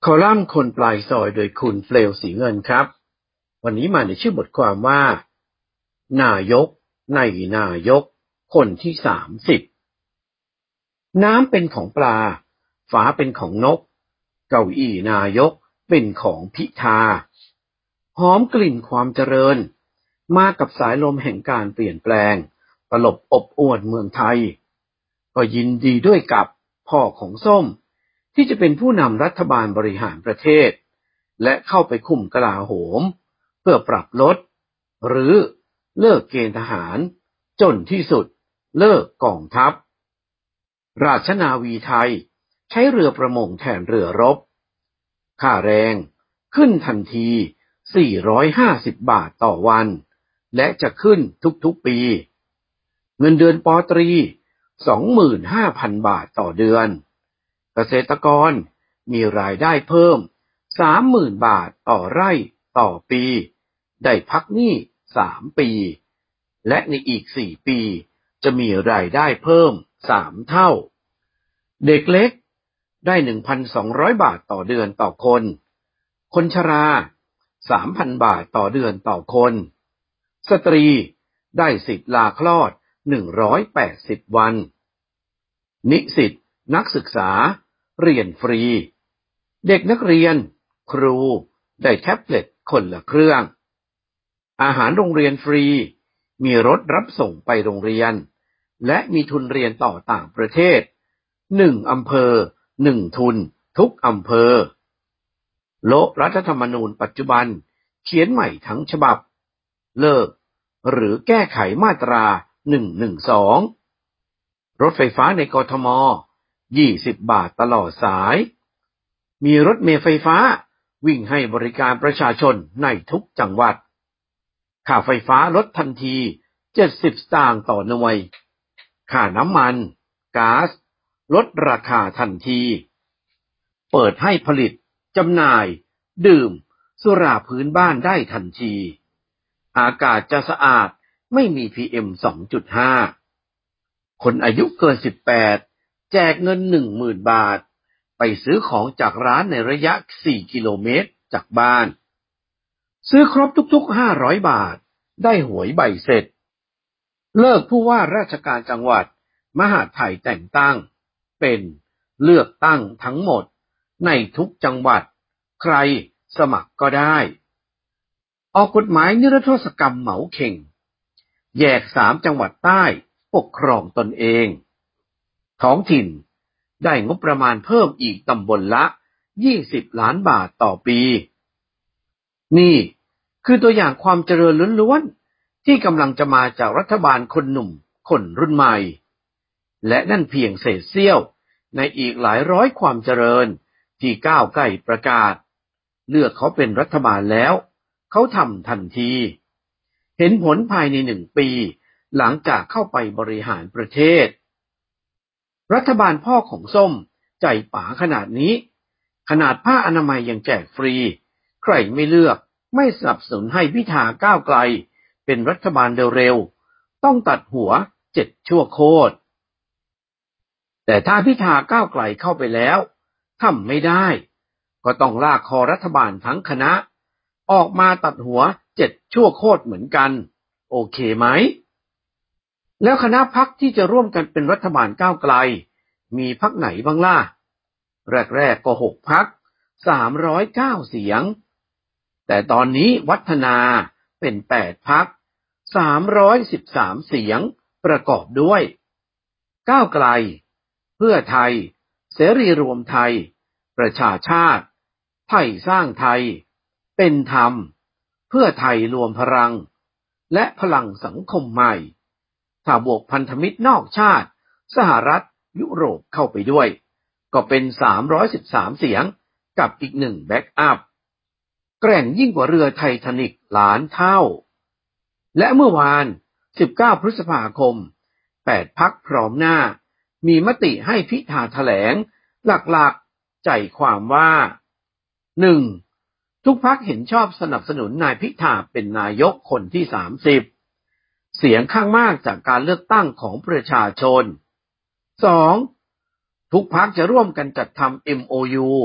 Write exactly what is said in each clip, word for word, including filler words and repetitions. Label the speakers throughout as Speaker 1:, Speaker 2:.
Speaker 1: คอลัมน์คนปลายซอยโดยคุณเปลวสีเงินครับวันนี้มาในชื่อบทความว่านายกในนายกคนที่สามสิบน้ำเป็นของปลาฟ้าเป็นของนกเก้าอี้นายกเป็นของพิธาหอมกลิ่นความเจริญมากับสายลมแห่งการเปลี่ยนแปลงตลบอบอวดเมืองไทยก็ยินดีด้วยกับพ่อของส้มที่จะเป็นผู้นำรัฐบาลบริหารประเทศและเข้าไปคุมกลาโหมเพื่อปรับลดหรือเลิกเกณฑ์ทหารจนที่สุดเลิกกองทัพราชนาวีไทยใช้เรือประมงแทนเรือรบค่าแรงขึ้นทันทีสี่ร้อยห้าสิบบาทต่อวันและจะขึ้นทุกๆปีเงินเดือนป.ตรี สองหมื่นห้าพัน บาทต่อเดือนเกษตรกรมีรายได้เพิ่ม สามหมื่น บาทต่อไร่ต่อปีได้พักหนี้สามปีและในอีกสี่ปีจะมีรายได้เพิ่มสามเท่าเด็กเล็กได้ หนึ่งพันสองร้อย บาทต่อเดือนต่อคนคนชรา สามพัน บาทต่อเดือนต่อคนสตรีได้สิทธิ์ลาคลอดหนึ่งร้อยแปดสิบวันนิสิตนักศึกษาเรียนฟรีเด็กนักเรียนครูได้แท็บเล็ตคนละเครื่องอาหารโรงเรียนฟรีมีรถรับส่งไปโรงเรียนและมีทุนเรียนต่อต่างประเทศหนึ่งอำเภอหนึ่งทุนทุกอำเภอโละรัฐธรรมนูญปัจจุบันเขียนใหม่ทั้งฉบับเลิกหรือแก้ไขมาตราหนึ่งหนึ่งสองรถไฟฟ้าในกทมยี่สิบบาทตลอดสายมีรถเมล์ไฟฟ้าวิ่งให้บริการประชาชนในทุกจังหวัดค่าไฟฟ้าลดทันทีเจ็ดสิบสตางค์ต่อหน่วยค่าน้ำมันก๊าซลดราคาทันทีเปิดให้ผลิตจำหน่ายดื่มสุราพื้นบ้านได้ทันทีอากาศจะสะอาดไม่มี พี เอ็ม สองจุดห้า คนอายุเกินสิบแปดแจกเงิน หนึ่งหมื่น บาทไปซื้อของจากร้านในระยะสี่กิโลเมตรจากบ้านซื้อครบทุกๆห้าร้อยบาทได้หวยใบเสร็จเลิกผู้ว่าราชการจังหวัดมหาดไทยแต่งตั้งเป็นเลือกตั้งทั้งหมดในทุกจังหวัดใครสมัครก็ได้ออกกฎหมายนิรโทษกรรมเหมาเข่งแยกสามจังหวัดใต้ปกครองตนเองท้องถิ่นได้งบประมาณเพิ่มอีกตำบลละยี่สิบล้านบาทต่อปีนี่คือตัวอย่างความเจริญล้วนๆที่กำลังจะมาจากรัฐบาลคนหนุ่มคนรุ่นใหม่และนั่นเพียงเศษเสี้ยวในอีกหลายร้อยความเจริญที่ก้าวไกลประกาศเลือกเขาเป็นรัฐบาลแล้วเขาทำทันทีเห็นผลภายในหนึ่งปีหลังจากเข้าไปบริหารประเทศรัฐบาลพ่อของส้มใจป๋าขนาดนี้ขนาดผ้าอนามัยยังแจกฟรีใครไม่เลือกไม่สนับสนุนให้พิธาก้าวไกลเป็นรัฐบาลเร็วๆต้องตัดหัวเจ็ดชั่วโคตรแต่ถ้าพิธาก้าวไกลเข้าไปแล้วทำไม่ได้ก็ต้องลากคอรัฐบาลทั้งคณะออกมาตัดหัวเจ็ดชั่วโคตรเหมือนกันโอเคไหมแล้วคณะพรรคที่จะร่วมกันเป็นรัฐบาลก้าวไกลมีพรรคไหนบ้างล่ะแรกๆก็หกพรรคสามร้อยเก้าเสียงแต่ตอนนี้วัฒนาเป็นแปดพรรคสามร้อยสิบสามเสียงประกอบด้วยก้าวไกลเพื่อไทยเสรีรวมไทยประชาชาติไทยสร้างไทยเป็นธรรมเพื่อไทยรวมพลังและพลังสังคมใหม่ถ้าบวกพันธมิตรนอกชาติสหรัฐยุโรปเข้าไปด้วยก็เป็นสามร้อยสิบสามเสียงกับอีกหนึ่งแบ็กอัพแกร่งยิ่งกว่าเรือไททานิกล้านเท่าและเมื่อวานสิบเก้าพฤษภาคมแปดพรรคพร้อมหน้ามีมติให้พิธาแถลงหลักๆใจความว่า หนึ่ง ทุกพรรคเห็นชอบสนับสนุนนายพิธาเป็นนายกคนที่สามสิบเสียงข้างมากจากการเลือกตั้งของประชาชน สอง ทุกพรรคจะร่วมกันจัดทำ เอ็ม โอ ยู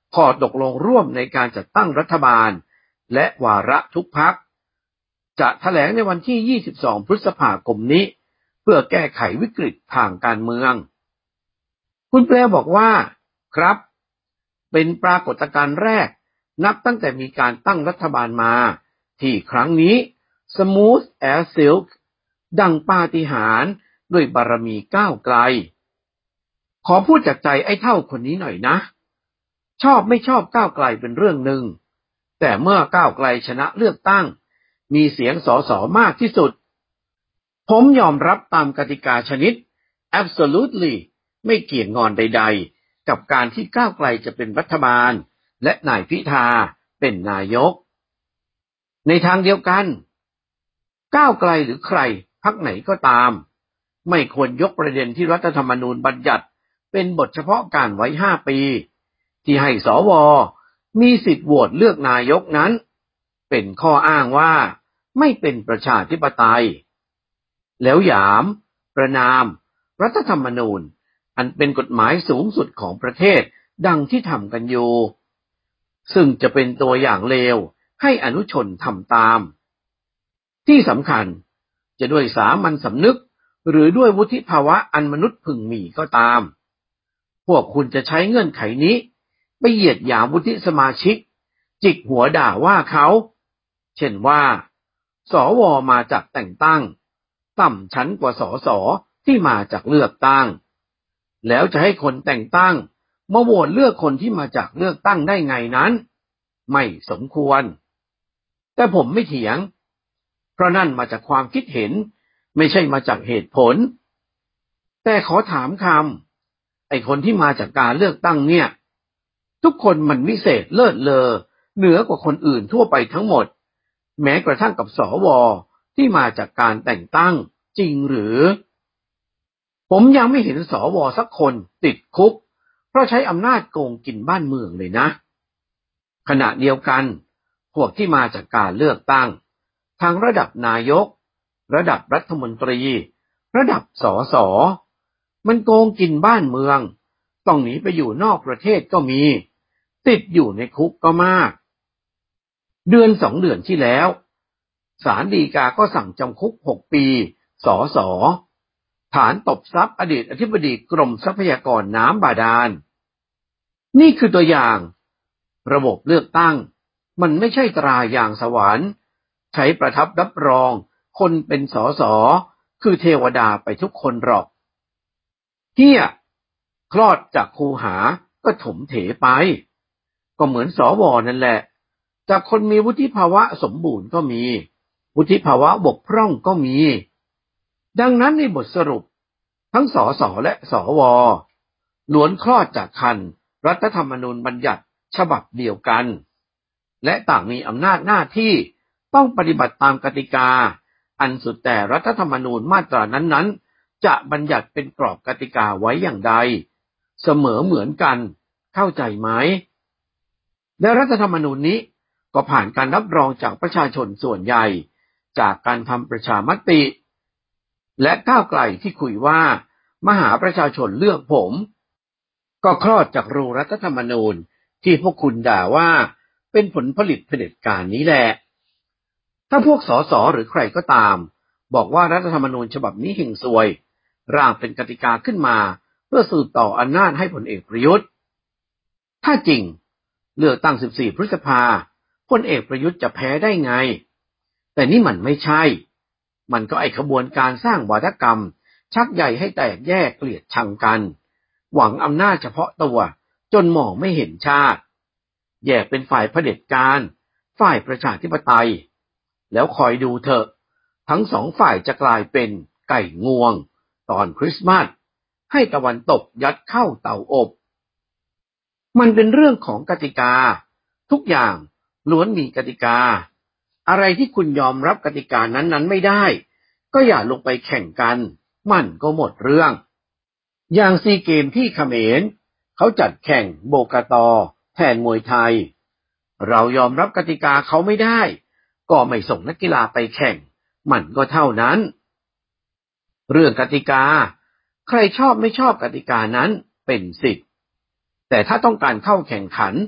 Speaker 1: ข้อตกลงร่วมในการจัดตั้งรัฐบาลและวาระทุกพรรคจะแถลงในวันที่ยี่สิบสองพฤษภาคมนี้เพื่อแก้ไขวิกฤตทางการเมืองคุณแปลบอกว่าครับเป็นปรากฏการณ์แรกนับตั้งแต่มีการตั้งรัฐบาลมาที่ครั้งนี้ smooth as silk ดังปาฏิหาริย์ด้วยบารมีก้าวไกลขอพูดจากใจไอ้เท่าคนนี้หน่อยนะชอบไม่ชอบก้าวไกลเป็นเรื่องหนึ่งแต่เมื่อก้าวไกลชนะเลือกตั้งมีเสียงสสมากที่สุดผมยอมรับตามกติกาชนิด absolutely ไม่เกี่ยงงอนใดๆกับการที่ก้าวไกลจะเป็นรัฐบาลและนายพิธาเป็นนายกในทางเดียวกันก้าวไกลหรือใครพรรคไหนก็ตามไม่ควรยกประเด็นที่รัฐธรรมนูญบัญญัติเป็นบทเฉพาะการไว้ห้าปีที่ให้สวมีสิทธิ์โหวตเลือกนายกนั้นเป็นข้ออ้างว่าไม่เป็นประชาธิปไตยแล้วหยามประณามรัฐธรรมนูญอันเป็นกฎหมายสูงสุดของประเทศดังที่ทำกันอยู่ซึ่งจะเป็นตัวอย่างเลวให้อนุชนทำตามที่สำคัญจะด้วยสามัญสำนึกหรือด้วยวุฒิภาวะอันมนุษย์พึงมีก็ตามพวกคุณจะใช้เงื่อนไขนี้ไปเหยียดหยามวุฒิสมาชิกจิกหัวด่าว่าเขาเช่นว่าสวมาจากแต่งตั้งต่ำชั้นกว่าสสที่มาจากเลือกตั้งแล้วจะให้คนแต่งตั้งมาโหวตเลือกคนที่มาจากเลือกตั้งได้ไงนั้นไม่สมควรแต่ผมไม่เถียงเพราะนั่นมาจากความคิดเห็นไม่ใช่มาจากเหตุผลแต่ขอถามคำไอ้คนที่มาจากการเลือกตั้งเนี่ยทุกคนมันวิเศษเลิศเลอเหนือกว่าคนอื่นทั่วไปทั้งหมดแม้กระทั่งกับสวที่มาจากการแต่งตั้งจริงหรือผมยังไม่เห็นสวสักคนติดคุกเพราะใช้อำนาจโกงกินบ้านเมืองเลยนะขณะเดียวกันพวกที่มาจากการเลือกตั้งทั้งระดับนายกระดับรัฐมนตรีระดับสสมันโกงกินบ้านเมืองต้องหนีไปอยู่นอกประเทศก็มีติดอยู่ในคุกก็มากเดือนสองเดือนที่แล้วศาลฎีกาก็สั่งจำคุกหกปีสสฐานตบทรัพย์อดีตอธิบดีกรมทรัพยากรน้ำบาดาลนี่คือตัวอย่างระบบเลือกตั้งมันไม่ใช่ตรายางสวรรค์ใช้ประทับรับรองคนเป็นสสคือเทวดาไปทุกคนหรอกเหี้ยคลอดจากคูหาก็ถมเถไปก็เหมือนสวนั่นแหละจากคนมีวุฒิภาวะสมบูรณ์ก็มีวุฒิภาวะบกพร่องก็มีดังนั้นในบทสรุปทั้งสสและสวล้วนคลอดจากครรภ์รัฐธรรมนูญบัญญัติฉบับเดียวกันและต่างมีอำนาจหน้าที่ต้องปฏิบัติตามกติกาอันสุดแต่รัฐธรรมนูญมาตรานั้นๆจะบัญญัติเป็นกรอบกติกาไว้อย่างใดเสมอเหมือนกันเข้าใจไหมและรัฐธรรมนูญนี้ก็ผ่านการรับรองจากประชาชนส่วนใหญ่จากการทำประชามติและก้าวไกลที่คุยว่ามหาประชาชนเลือกผมก็คลอดจากรูรัฐธรรมนูญที่พวกคุณด่าว่าเป็นผลผลิตเผด็จการนี้แหละถ้าพวกสสหรือใครก็ตามบอกว่ารัฐธรรมนูญฉบับนี้เฮงซวยร่างเป็นกติกาขึ้นมาเพื่อสืบต่ออำนาจให้ผลเอกประยุทธ์ถ้าจริงเลือกตั้งสิบสี่พฤษภาพลเอกประยุทธ์จะแพ้ได้ไงแต่นี่มันไม่ใช่มันก็ไอขบวนการสร้างวาทกรรมชักใยให้แตกแยกเกลียดชังกันหวังอำนาจเฉพาะตัวจนมองไม่เห็นชาติแยกเป็นฝ่ายเผด็จการฝ่ายประชาธิปไตยแล้วคอยดูเถอะทั้งสองฝ่ายจะกลายเป็นไก่งวงตอนคริสต์มาสให้ตะวันตกยัดเข้าเตาอบมันเป็นเรื่องของกติกาทุกอย่างล้วนมีกติกาอะไรที่คุณยอมรับกติกานั้นๆไม่ได้ก็อย่าลงไปแข่งกันมันก็หมดเรื่องอย่างซีเกมที่เขมรเขาจัดแข่งโบกาตอแทนมวยไทยเรายอมรับกติกาเขาไม่ได้ก็ไม่ส่งนักกีฬาไปแข่งมันก็เท่านั้นเรื่องกติกาใครชอบไม่ชอบกติกานั้นเป็นสิทธิ์แต่ถ้าต้องการเข้าแข่งขัน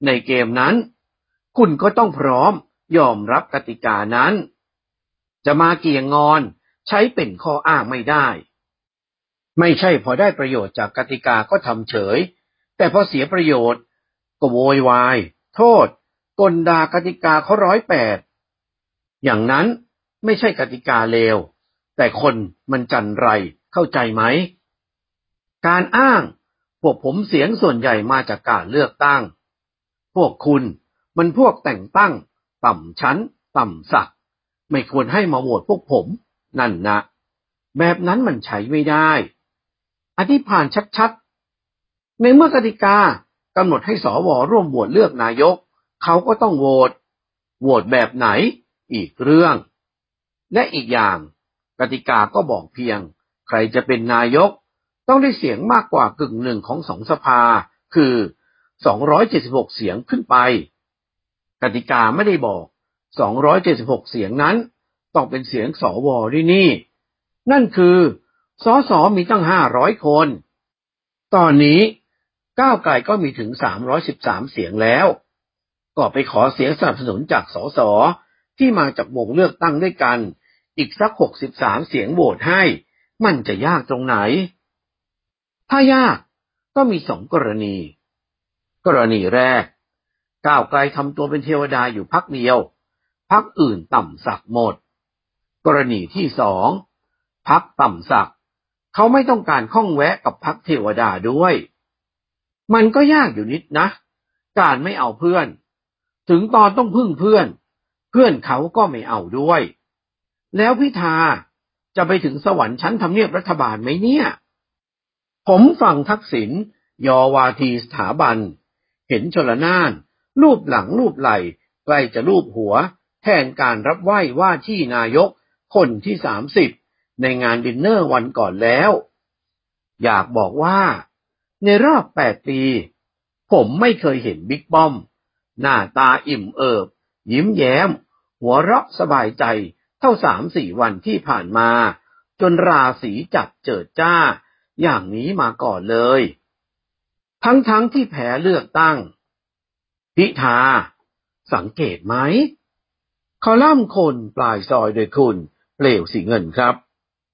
Speaker 1: ในเกมนั้นคุณก็ต้องพร้อมยอมรับกติกานั้นจะมาเกี่ยงงอนใช้เป็นข้ออ้างไม่ได้ไม่ใช่พอได้ประโยชน์จากกติกาก็ทำเฉยแต่พอเสียประโยชน์ก็โวยวายโทษกลด่ากติกาเขาร้อยแปดอย่างนั้นไม่ใช่กติกาเลวแต่คนมันจันไรเข้าใจไหมการอ้างพวกผมเสียงส่วนใหญ่มาจากการเลือกตั้งพวกคุณมันพวกแต่งตั้งต่ำชั้นต่ำศักดิ์ไม่ควรให้มาโหวตพวกผมนั่นนะแบบนั้นมันใช้ไม่ได้อธิบายชัดๆในเมื่อกติกากำหนดให้สวร่วมโหวตเลือกนายกเขาก็ต้องโหวตโหวตแบบไหนอีกเรื่องและอีกอย่างกติกาก็บอกเพียงใครจะเป็นนายกต้องได้เสียงมากกว่ากึ่งหนึ่งของสองสภาคือสองร้อยเจ็ดสิบหกเสียงขึ้นไปกติกาไม่ได้บอกสองร้อยเจ็ดสิบหกเสียงนั้นต้องเป็นเสียงสวด้วยนี่นั่นคือสสมีตั้งห้าร้อยคนตอนนี้ก้าวไกลก็มีถึงสามร้อยสิบสามเสียงแล้วก็ไปขอเสียงสนับสนุนจากสสที่มาจากวงเลือกตั้งด้วยกันอีกสักหกสิบสามเสียงโหวตให้มันจะยากตรงไหนถ้ายากก็มีสองกรณีกรณีแรกก้าวไกลทำตัวเป็นเทวดาอยู่พรรคเดียวพรรคอื่นต่ำสักหมดกรณีที่สองพรรคต่ำสักเขาไม่ต้องการข้องแวะกับพรรคเทวดาด้วยมันก็ยากอยู่นิดนะการไม่เอาเพื่อนถึงตอนต้องพึ่งเพื่อนเพื่อนเขาก็ไม่เอาด้วยแล้วพิธาจะไปถึงสวรรค์ชั้นทำเนียบรัฐบาลไหมเนี่ยผมฟังทักษิณยอวาทีสถาบันเห็นชลน่านรูปหลังรูปไหล่ใกล้จะรูปหัวแทนการรับไหว้ว่าที่นายกคนที่สามสิบในงานดินเนอร์วันก่อนแล้วอยากบอกว่าในรอบแปดปีผมไม่เคยเห็นบิ๊กป้อมหน้าตาอิ่มเอิบยิ้มแย้มหัวเราะสบายใจเท่าสามสี่วันที่ผ่านมาจนราศีจับเจิดจ้าอย่างนี้มาก่อนเลยทั้งๆ ท, ที่แพ้เลือกตั้งพิธาสังเกตไหมคอลัมน์คนปลายซอยโดยคุณเปลวสีเงินครับ